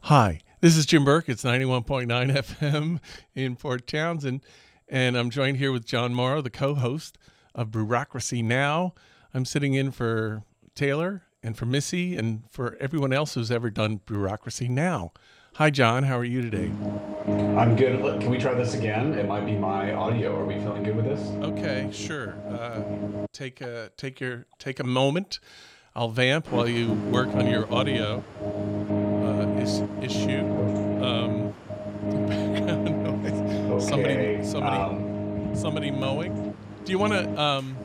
Hi, this is Jim Burke. It's 91.9 FM in Port Townsend, and I'm joined here with John Morrow, the co-host of Bureaucracy Now. I'm sitting in for Taylor and for Missy and for everyone else who's ever done Bureaucracy Now. Hi, John. How are you today? I'm good. Can we try this again? It might be my audio. Are we feeling good with this? Okay, sure. Take a moment. I'll vamp while you work on your audio issue. Um, background noise. Okay. Somebody mowing. Do you want to?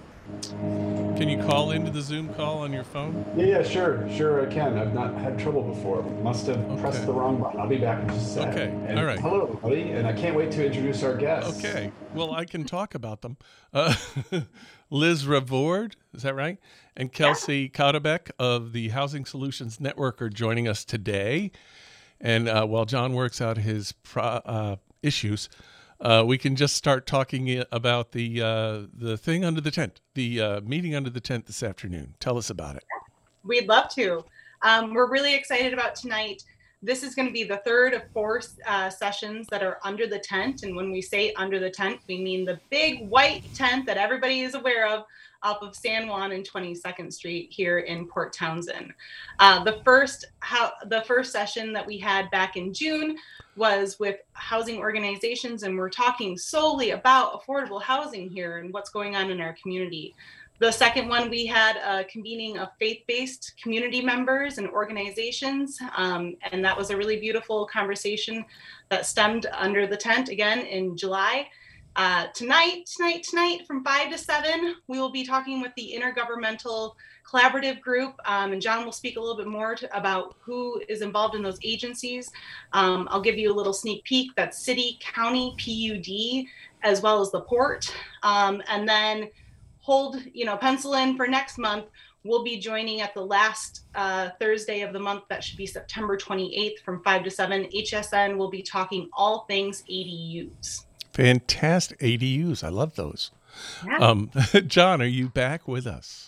Can you call into the Zoom call on your phone? Yeah, sure, I can. I've not had trouble before. Must have pressed Okay. the wrong button. I'll be back in just a sec. Okay. All And right. hello, everybody. And I can't wait to introduce our guests. Okay. Well, I can talk about them. Uh, Liz Revord, is that right? And Kelsey Kaudebeck of the Housing Solutions Network are joining us today. And while John works out his issues, we can just start talking about the thing under the tent, the meeting under the tent this afternoon. Tell us about it. We'd love to. We're really excited about tonight. This is going to be the third of four sessions that are under the tent. And when we say under the tent, we mean the big white tent that everybody is aware of off of San Juan and 22nd Street here in Port Townsend. The first session that we had back in June was with housing organizations, and we're talking solely about affordable housing here and what's going on in our community. The second one, we had a convening of faith-based community members and organizations, and that was a really beautiful conversation that stemmed under the tent again in July. Tonight, from 5 to 7, we will be talking with the Intergovernmental Collaborative Group, and John will speak a little bit more about who is involved in those agencies. I'll give you a little sneak peek. That's city, county, PUD, as well as the port, and then pencil in for next month. We'll be joining at the last Thursday of the month. That should be September 28th from 5 to 7. HSN will be talking all things ADUs. Fantastic. ADUs. I love those. Yeah. John, are you back with us?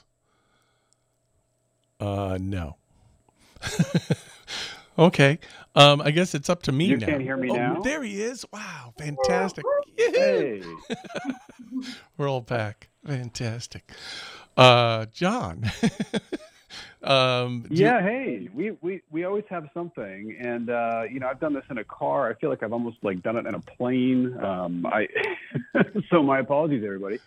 No. Okay. I guess it's up to me you now. You can't hear me now? There he is. Wow. Fantastic. Hey. We're all back. Fantastic. John. Hey, we always have something. And, I've done this in a car. I feel like I've almost done it in a plane. So my apologies, everybody.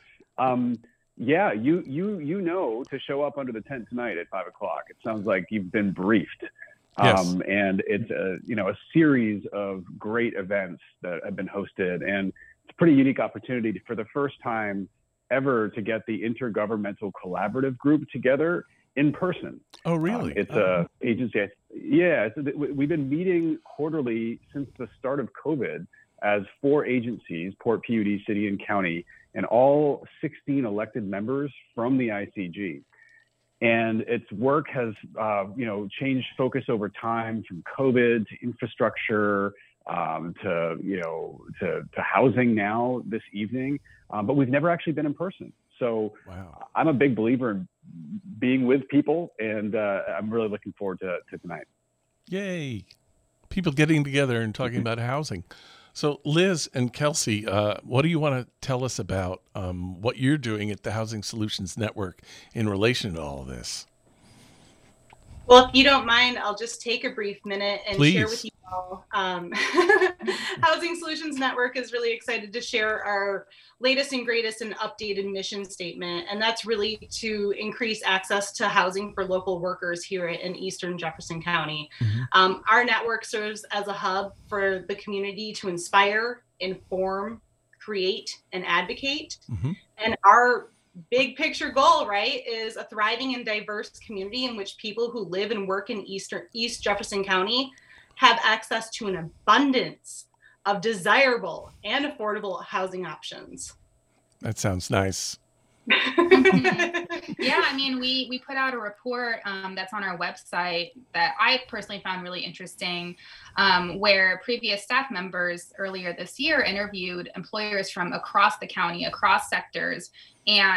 You know to show up under the tent tonight at 5 o'clock. It sounds like you've been briefed. Yes. And it's a series of great events that have been hosted, and it's a pretty unique opportunity for the first time ever to get the Intergovernmental Collaborative Group together in person. Oh, really? It's a agency. We've been meeting quarterly since the start of COVID as 4 agencies: Port, PUD, City, and County, and all 16 elected members from the ICG. And its work has, changed focus over time, from COVID to infrastructure to housing now this evening. But we've never actually been in person. So wow. I'm a big believer in being with people, and I'm really looking forward to tonight. Yay. People getting together and talking about housing. So Liz and Kelsey, what do you want to tell us about what you're doing at the Housing Solutions Network in relation to all of this? Well, if you don't mind, I'll just take a brief minute and Please. share with you all. Housing Solutions Network is really excited to share our latest and greatest and updated mission statement. And that's really to increase access to housing for local workers here in Eastern Jefferson County. Mm-hmm. Our network serves as a hub for the community to inspire, inform, create, and advocate. Mm-hmm. And our big picture goal, right, is a thriving and diverse community in which people who live and work in East Jefferson County have access to an abundance of desirable and affordable housing options. That sounds nice. Yeah, I mean, we put out a report that's on our website that I personally found really interesting, where previous staff members earlier this year interviewed employers from across the county, across sectors, and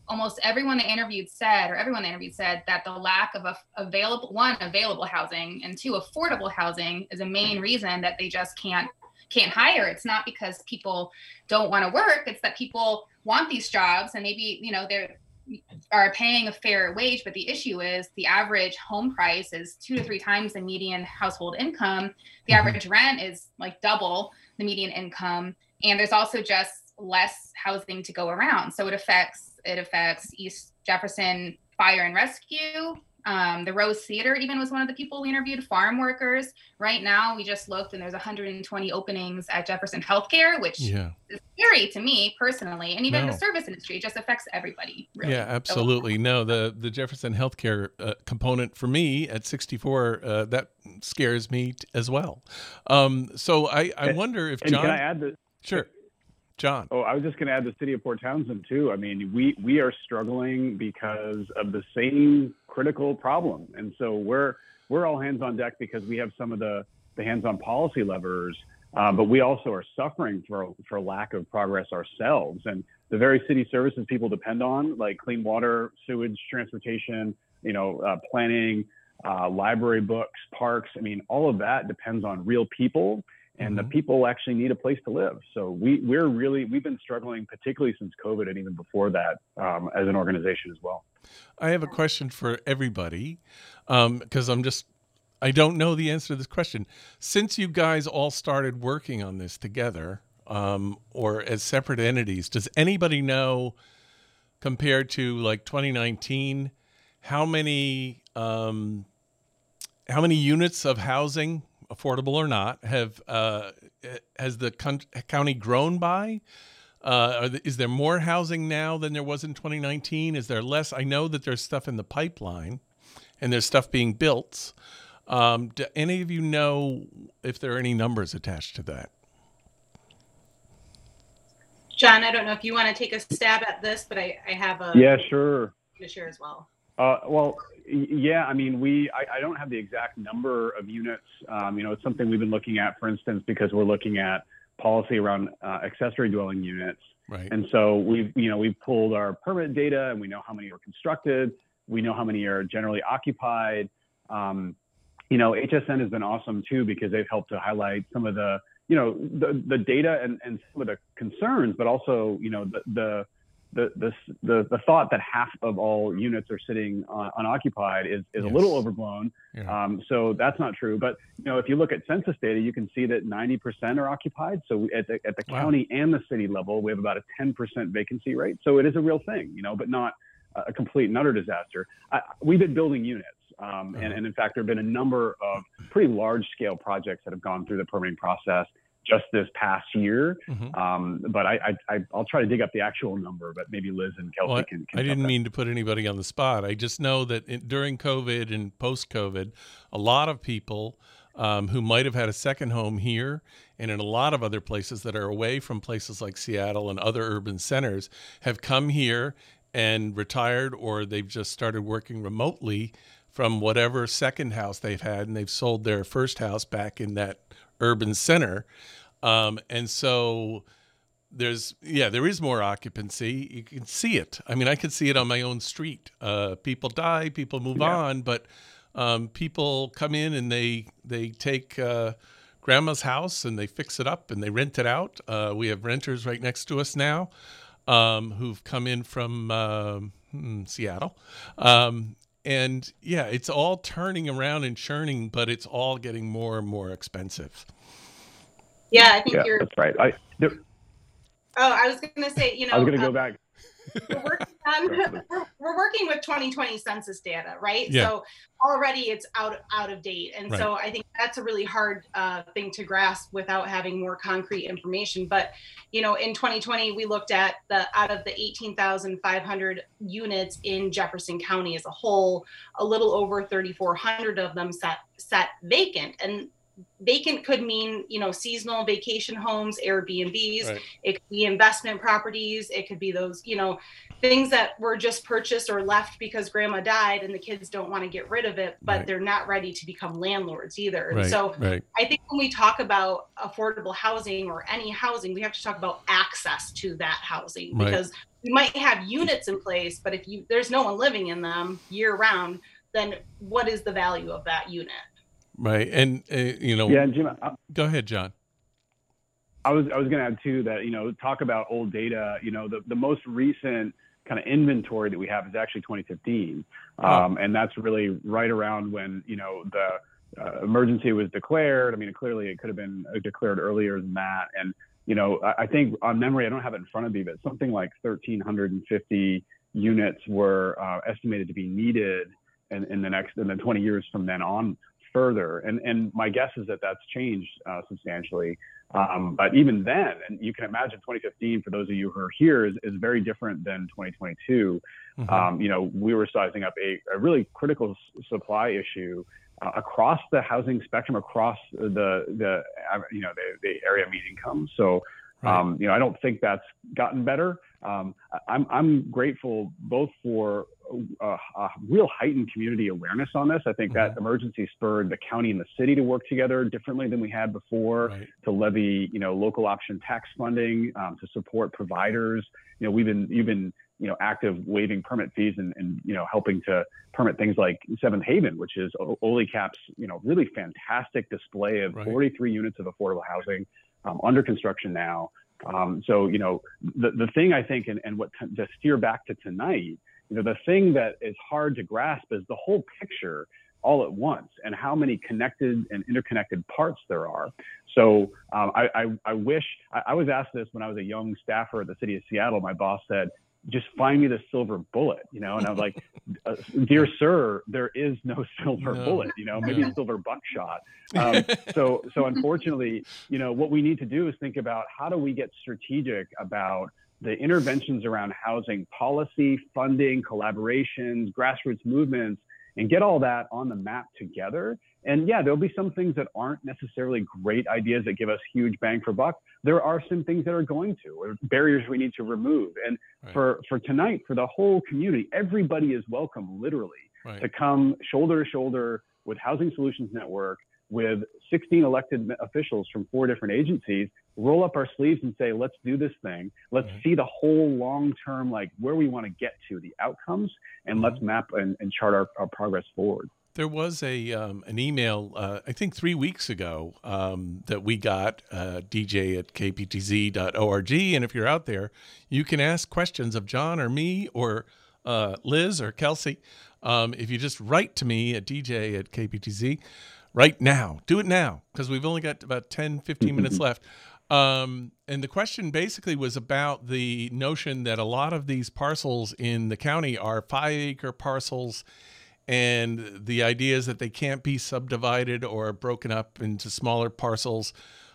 almost everyone they interviewed said that the lack of available housing, and two, affordable housing is a main reason that they just can't hire. It's not because people don't want to work. It's that people want these jobs and maybe, they're are paying a fair wage, but the issue is the average home price is 2 to 3 times the median household income. The average rent is like double the median income, and there's also just less housing to go around. So it affects East Jefferson Fire and Rescue. The Rose Theater even was one of the people we interviewed, farm workers. Right now, we just looked and there's 120 openings at Jefferson Healthcare, which is scary to me personally. And even the service industry, it just affects everybody. Really. Yeah, absolutely. No, the Jefferson Healthcare component for me at 64, that scares me as well. So I wonder if John... Can I add this? Sure. John. Oh, I was just going to add the city of Port Townsend too. I mean, we are struggling because of the same critical problem, and so we're all hands on deck because we have some of the hands-on policy levers, but we also are suffering for lack of progress ourselves. And the very city services people depend on, like clean water, sewage, transportation, planning, library books, parks. I mean, all of that depends on real people. And the people actually need a place to live. So we've been struggling, particularly since COVID and even before that, as an organization as well. I have a question for everybody, because I don't know the answer to this question. Since you guys all started working on this together, or as separate entities, does anybody know, compared to like 2019, how many units of housing, affordable or not, has the county grown by? Is there more housing now than there was in 2019? Is there less? I know that there's stuff in the pipeline and there's stuff being built. Do any of you know if there are any numbers attached to that? John, I don't know if you want to take a stab at this, but I have a... Yeah, sure. ...to share as well. Yeah, I mean, I don't have the exact number of units. It's something we've been looking at, for instance, because we're looking at policy around accessory dwelling units. Right. And so we've pulled our permit data, and we know how many are constructed. We know how many are generally occupied. HSN has been awesome too, because they've helped to highlight some of the data and some of the concerns, but also, the thought that half of all units are sitting unoccupied is a little overblown. Yeah. So that's not true. But if you look at census data, you can see that 90% are occupied. So at the county and the city level, we have about a 10% vacancy rate. So it is a real thing, but not a complete and utter disaster. We've been building units, and in fact, there have been a number of pretty large scale projects that have gone through the permitting process just this past year. But I'll try to dig up the actual number, but maybe Liz and Kelsey can I didn't mean to put anybody on the spot. I just know that during COVID and post-COVID, a lot of people who might have had a second home here and in a lot of other places that are away from places like Seattle and other urban centers have come here and retired, or they've just started working remotely from whatever second house they've had, and they've sold their first house back in that urban center. And so there is more occupancy. You can see it. I mean, I can see it on my own street. People die, people move on, but people come in and they take grandma's house and they fix it up and they rent it out. We have renters right next to us now who've come in from Seattle. And it's all turning around and churning, but it's all getting more and more expensive. Yeah, I think you're... That's right. I was going to say, I was going to go back. We're working with 2020 census data, right? Yeah. So already it's out of date. And so I think that's a really hard thing to grasp without having more concrete information. But, in 2020, we looked at out of the 18,500 units in Jefferson County as a whole, a little over 3,400 of them sat vacant. And vacant could mean, seasonal vacation homes, Airbnbs. Right. It could be investment properties. It could be those, things that were just purchased or left because grandma died and the kids don't want to get rid of it, but they're not ready to become landlords either. Right. So I think when we talk about affordable housing or any housing, we have to talk about access to that housing, because you might have units in place, but if there's no one living in them year round, then what is the value of that unit? Right. And, Yeah, and Jim, go ahead, John. I was going to add too that, talk about old data, the most recent kind of inventory that we have is actually 2015. And that's really right around when, the emergency was declared. I mean, clearly it could have been declared earlier than that. And, I think on memory, I don't have it in front of me, but something like 1,350 units were estimated to be needed in the 20 years from then on further. And my guess is that that's changed substantially. But even then, and you can imagine 2015, for those of you who are here, is very different than 2022. Mm-hmm. We were sizing up a really critical supply issue across the housing spectrum, across the area of median income. So, right. I don't think that's gotten better. I'm grateful both for a real heightened community awareness on this. I think that emergency spurred the county and the city to work together differently than we had before, right. to levy, local option tax funding, to support providers. You've been active waiving permit fees and helping to permit things like Seventh Haven, which is OLECAP's, really fantastic display of right. 43 units of affordable housing under construction now. So, the thing I think, and what to steer back to tonight, the thing that is hard to grasp is the whole picture all at once and how many connected and interconnected parts there are. So I wish, I was asked this when I was a young staffer at the city of Seattle. My boss said, just find me the silver bullet, and I was like, dear sir, there is no silver bullet, maybe silver buckshot. So unfortunately, what we need to do is think about how do we get strategic about the interventions around housing policy, funding, collaborations, grassroots movements, and get all that on the map together. And yeah, there'll be some things that aren't necessarily great ideas that give us huge bang for buck. There are some things that are going to, or barriers we need to remove. And right. for tonight, for the whole community, everybody is welcome, literally, right. to come shoulder to shoulder with Housing Solutions Network, with 16 elected officials from 4 different agencies, roll up our sleeves and say, let's do this thing. Let's see the whole long-term, like where we want to get to, the outcomes, and let's map and chart our progress forward. There was an email, I think 3 weeks ago, that we got, dj@kptz.org. And if you're out there, you can ask questions of John or me or Liz or Kelsey. If you just write to me at dj@kptz right now, do it now, because we've only got about 10, 15 minutes left. And the question basically was about the notion that a lot of these parcels in the county are 5-acre parcels, and the idea is that they can't be subdivided or broken up into smaller parcels.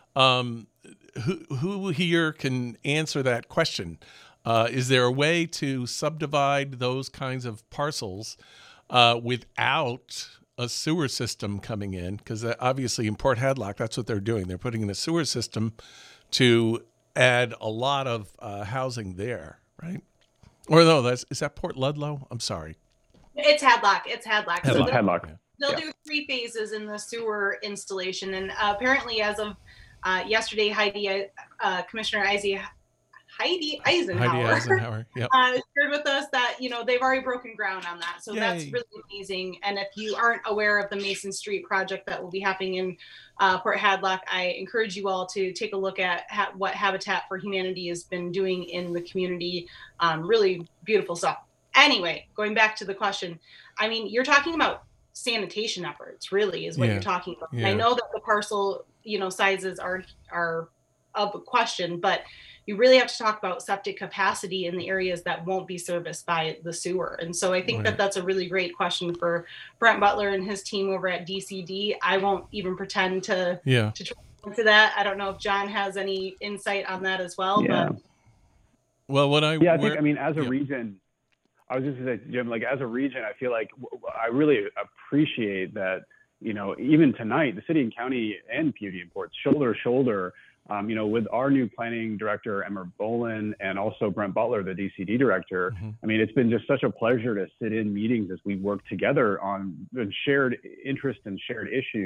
Who here can answer that question? Is there a way to subdivide those kinds of parcels without a sewer system coming in? Because obviously in Port Hadlock, that's what they're doing. They're putting in a sewer system to add a lot of housing there, right? Or no, is that Port Ludlow? I'm sorry. It's Hadlock. It's Hadlock. So Hadlock. They'll do 3 phases in the sewer installation. And apparently as of yesterday, Commissioner Heidi Eisenhower yep. Shared with us that, they've already broken ground on that. So Yay. That's really amazing. And if you aren't aware of the Mason Street project that will be happening in Port Hadlock, I encourage you all to take a look at what Habitat for Humanity has been doing in the community. Really beautiful stuff. Anyway, going back to the question, I mean, you're talking about sanitation efforts, really, is what you're talking about. Yeah. I know that the parcel, sizes are of a question, but you really have to talk about septic capacity in the areas that won't be serviced by the sewer. And so I think that that's a really great question for Brent Butler and his team over at DCD. I won't even pretend to try into that. I don't know if John has any insight on that as well. Yeah. But well, as a region, I was just going to say, Jim, as a region, I feel like I really appreciate that, even tonight, the city and county and PUD imports shoulder to shoulder, with our new planning director, Emma Bolin, and also Brent Butler, the DCD director. Mm-hmm. I mean, it's been just such a pleasure to sit in meetings as we work together on shared interest and shared issues.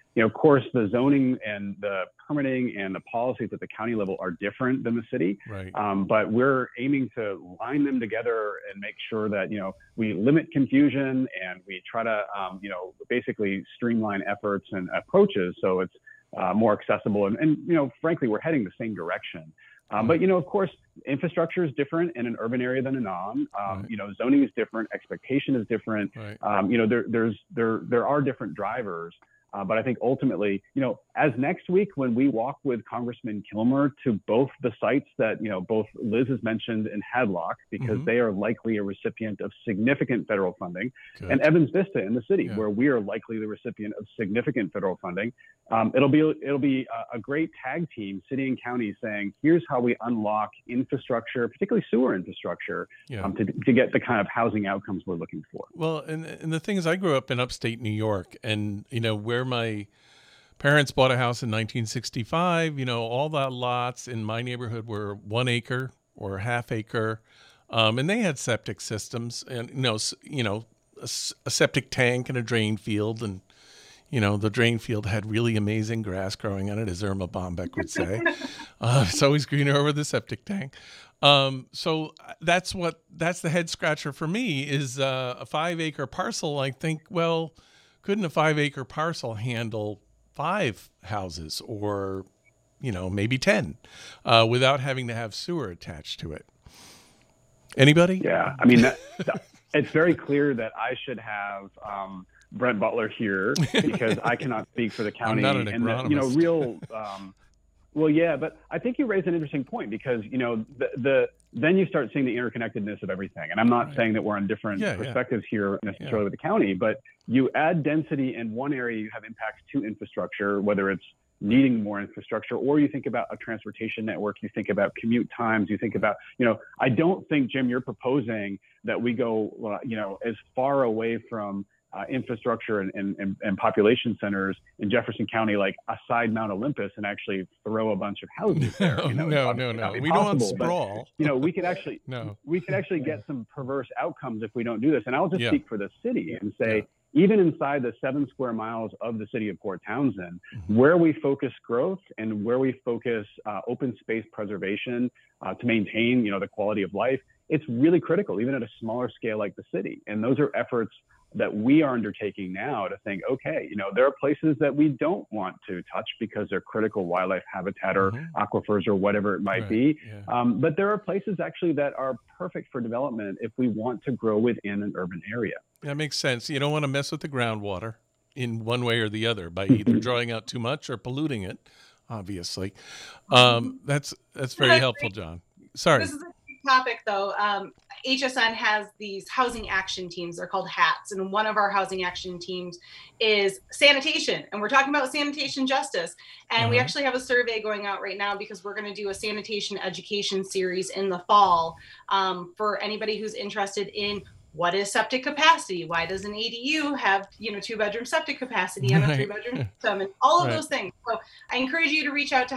of course, the zoning and the permitting and the policies at the county level are different than the city. Right. But we're aiming to line them together and make sure that, we limit confusion and we try to, basically streamline efforts and approaches so it's more accessible. And frankly, we're heading the same direction. But, of course, infrastructure is different in an urban area than a non. Zoning is different. Expectation is different. Right. There are different drivers. But I think ultimately, as next week when we walk with Congressman Kilmer to both the sites that, both Liz has mentioned in Hadlock, because they are likely a recipient of significant federal funding, and Evans Vista in the city, where we are likely the recipient of significant federal funding. It'll be a great tag team, city and county, saying, here's how we unlock infrastructure, particularly sewer infrastructure, to get the kind of housing outcomes we're looking for. Well, and the thing is, I grew up in upstate New York, and, where my parents bought a house in 1965, all the lots in my neighborhood were 1 acre or half acre. And they had septic systems and, a septic tank and a drain field. And, the drain field had really amazing grass growing on it, as Irma Bombeck would say. It's always greener over the septic tank. So that's the head scratcher for me is a 5 acre parcel. I think, well, couldn't a 5 acre parcel handle 5 houses or, maybe 10 without having to have sewer attached to it? Anybody? Yeah. I mean, it's very clear that I should have Brent Butler here because I cannot speak for the county. I'm not an agronomist. Well, yeah, but I think you raise an interesting point because, then you start seeing the interconnectedness of everything. And I'm not saying that we're on different perspectives here necessarily with the county, but you add density in one area, you have impacts to infrastructure, whether it's needing more infrastructure, or you think about a transportation network, you think about commute times, you think about, I don't think, Jim, you're proposing that we go, as far away from infrastructure and population centers in Jefferson County, like aside Mount Olympus, and actually throw a bunch of houses there. No. We don't want sprawl. But, we could actually get some perverse outcomes if we don't do this. And I'll just speak for the city and say, even inside the 7 square miles of the city of Port Townsend, where we focus growth and where we focus open space preservation to maintain, the quality of life, it's really critical, even at a smaller scale like the city. And those are efforts that we are undertaking now to think, okay, there are places that we don't want to touch because they're critical wildlife habitat or aquifers or whatever it might be. Yeah. But there are places actually that are perfect for development if we want to grow within an urban area. That makes sense. You don't want to mess with the groundwater in one way or the other by either drawing out too much or polluting it, obviously. That's very helpful, John. Sorry. This is a big topic, though. HSN has these housing action teams. They're called HATs. And one of our housing action teams is sanitation. And we're talking about sanitation justice. And we actually have a survey going out right now because we're going to do a sanitation education series in the fall for anybody who's interested in what is septic capacity? Why does an ADU have, 2-bedroom septic capacity on a 3-bedroom system, and all of those things. So I encourage you to reach out to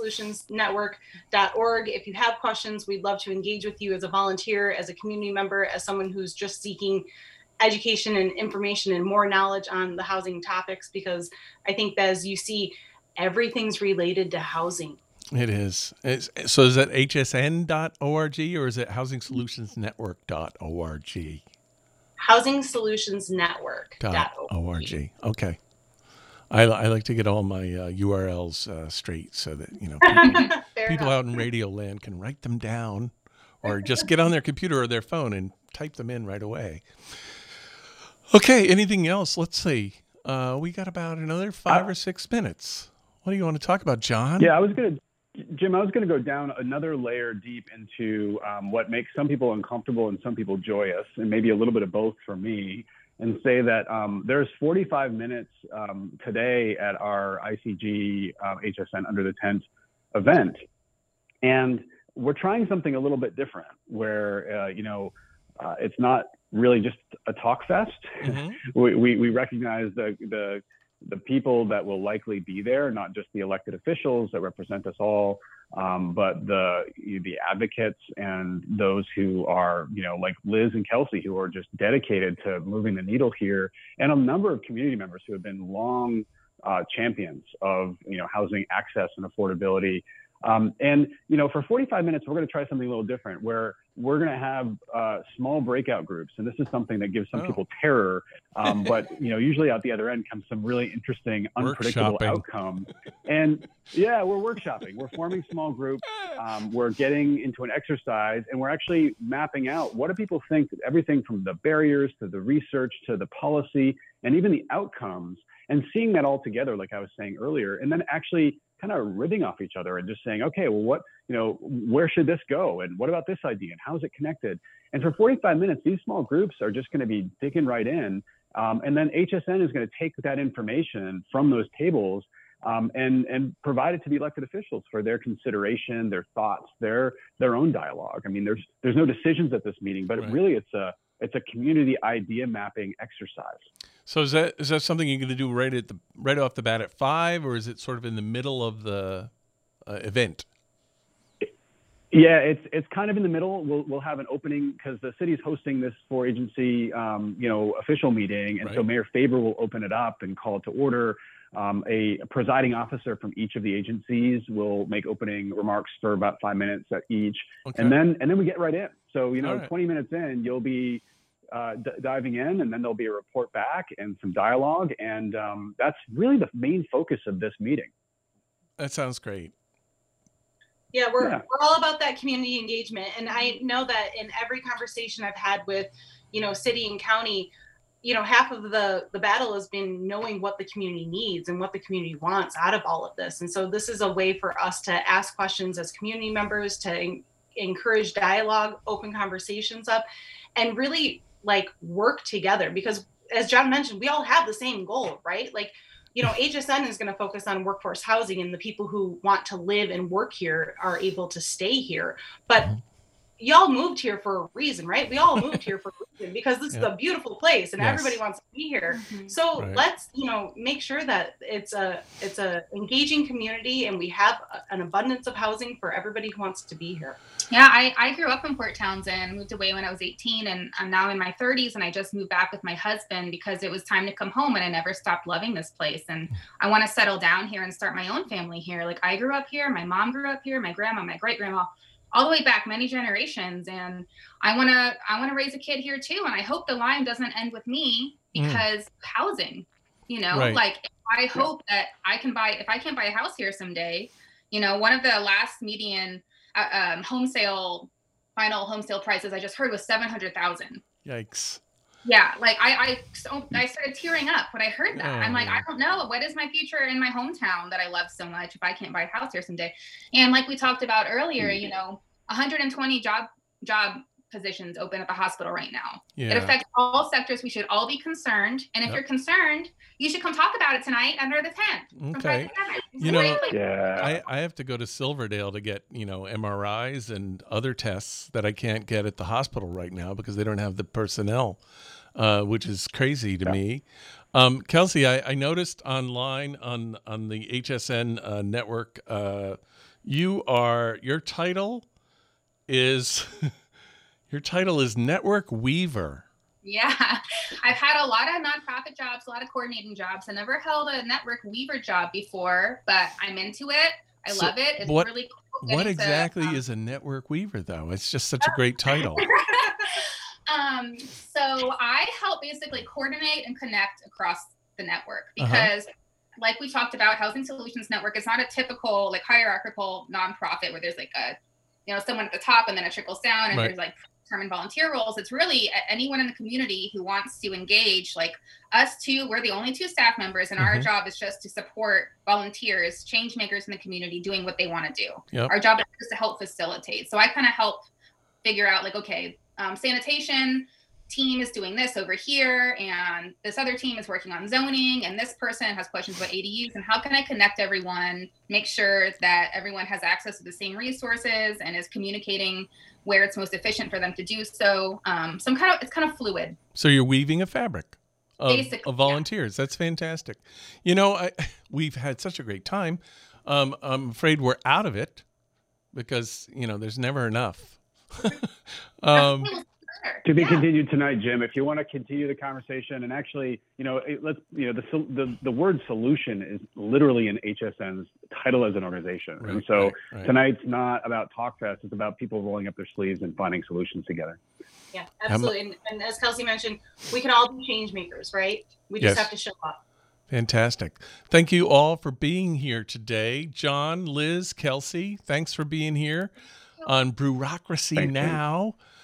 housingsolutionsnetwork.org. If you have questions, we'd love to engage with you as a volunteer, as a community member, as someone who's just seeking education and information and more knowledge on the housing topics, because I think that as you see, everything's related to housing. It is. So is that hsn.org or is it housingsolutionsnetwork.org? Housingsolutionsnetwork.org. Okay. I like to get all my URLs straight so that, people out in Radio Land can write them down or just get on their computer or their phone and type them in right away. Okay. Anything else? Let's see. We got about another 5 or 6 minutes. What do you want to talk about, John? Yeah, Jim, I was going to go down another layer deep into what makes some people uncomfortable and some people joyous, and maybe a little bit of both for me, and say that there's 45 minutes today at our ICG HSN Under the Tent event. And we're trying something a little bit different where, it's not really just a talk fest. We recognize the people that will likely be there, not just the elected officials that represent us all, but the advocates and those who are, like Liz and Kelsey, who are just dedicated to moving the needle here, and a number of community members who have been long champions of housing access and affordability. And for 45 minutes, we're going to try something a little different, where we're going to have small breakout groups. And this is something that gives some people terror. But usually out the other end comes some really interesting, unpredictable outcomes. And yeah, we're workshopping. We're forming small groups. We're getting into an exercise, and we're actually mapping out what do people think, everything from the barriers to the research to the policy and even the outcomes, and seeing that all together, like I was saying earlier, and then actually kind of ribbing off each other and just saying, okay, well, where should this go? And what about this idea? And how is it connected? And for 45 minutes, these small groups are just going to be digging right in. And then HSN is going to take that information from those tables and provide it to the elected officials for their consideration, their thoughts, their own dialogue. I mean, there's no decisions at this meeting, but really it's a community idea mapping exercise. So is that something you're going to do right off the bat at 5, or is it sort of in the middle of the event? Yeah, it's kind of in the middle. We'll have an opening because the city's hosting this 4-agency official meeting, and so Mayor Faber will open it up and call it to order. A presiding officer from each of the agencies will make opening remarks for about 5 minutes at each, and then we get right in. So 20 minutes in, you'll be diving in, and then there'll be a report back and some dialogue, and that's really the main focus of this meeting. That sounds great. Yeah, we're all about that community engagement, and I know that in every conversation I've had with city and county, half of the battle has been knowing what the community needs and what the community wants out of all of this. And so this is a way for us to ask questions as community members, to encourage dialogue, open conversations up, and really work together, because as John mentioned, we all have the same goal, right? HSN is going to focus on workforce housing, and the people who want to live and work here are able to stay here. But y'all moved here for a reason, right? We all moved here for a reason because this is a beautiful place and everybody wants to be here. So let's, make sure that it's a engaging community, and we have an abundance of housing for everybody who wants to be here. Yeah, I grew up in Port Townsend, moved away when I was 18, and I'm now in my 30s, and I just moved back with my husband because it was time to come home, and I never stopped loving this place. And I want to settle down here and start my own family here. I grew up here, my mom grew up here, my grandma, my great-grandma, all the way back many generations. And I want to raise a kid here too. And I hope the line doesn't end with me because housing, I hope that if I can buy a house here someday, one of the last median final home sale prices I just heard was $700,000. Yikes. Yeah. I started tearing up when I heard that. I'm like, I don't know. What is my future in my hometown that I love so much if I can't buy a house here someday? And like we talked about earlier, 120 job positions open at the hospital right now. It affects all sectors. We should all be concerned. And if you're concerned, you should come talk about it tonight under the tent. Okay. I have to go to Silverdale to get, MRIs and other tests that I can't get at the hospital right now because they don't have the personnel, which is crazy to me. Kelsey, I noticed online on the HSN network, your title is Network Weaver. Yeah, I've had a lot of nonprofit jobs, a lot of coordinating jobs. I never held a Network Weaver job before, but I'm into it. I love it. It's really cool. What exactly is a Network Weaver, though? It's just such a great title. So I help basically coordinate and connect across the network because like we talked about, Housing Solutions Network is not a typical hierarchical nonprofit where there's someone at the top and then it trickles down and there's determined volunteer roles. It's really anyone in the community who wants to engage. Us two, we're the only 2 staff members, and our job is just to support volunteers, change makers in the community doing what they want to do. Our job is just to help facilitate. So I kind of help figure out sanitation team is doing this over here, and this other team is working on zoning, and this person has questions about ADUs, and how can I connect everyone, make sure that everyone has access to the same resources and is communicating where it's most efficient for them to do so. It's kind of fluid. So you're weaving a fabric of volunteers. That's fantastic. We've had such a great time. I'm afraid we're out of it because, there's never enough. Sure. To be Yeah. continued tonight, Jim. If you want to continue the conversation, and actually, the word solution is literally in HSN's title as an organization, and so tonight's not about TalkFest; it's about people rolling up their sleeves and finding solutions together. Yeah, absolutely. And as Kelsey mentioned, we can all be change makers, right? We just have to show up. Fantastic. Thank you all for being here today. John, Liz, Kelsey, thanks for being here on Brewocracy Now.